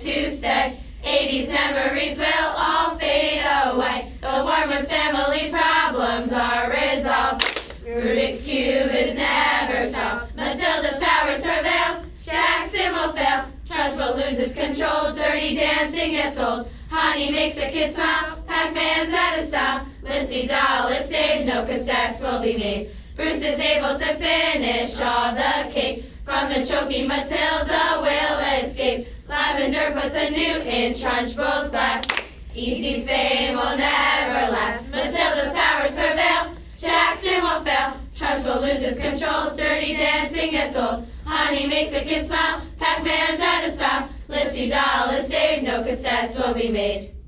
to stay. 80s memories will all fade away. The Wormwoods family problems are resolved. Rubik's Cube is never solved. Matilda's powers prevail. Jackson will fail. Trunchbull loses control. Dirty Dancing gets old. Honey makes a kid smile. Pac-Man's out of style. Missy Doll is saved. No cassettes will be made. Bruce is able to finish all the cake. From the choking, Matilda will escape. Lavender puts a newt in Trunchbull's glass. Easy's fame will never last. Matilda's powers prevail. Jackson will fail. Trunchbull loses control. Dirty Dancing gets old. Honey makes a kid smile. Pac-Man's out of style. Missy Doll is saved. No cassettes will be made.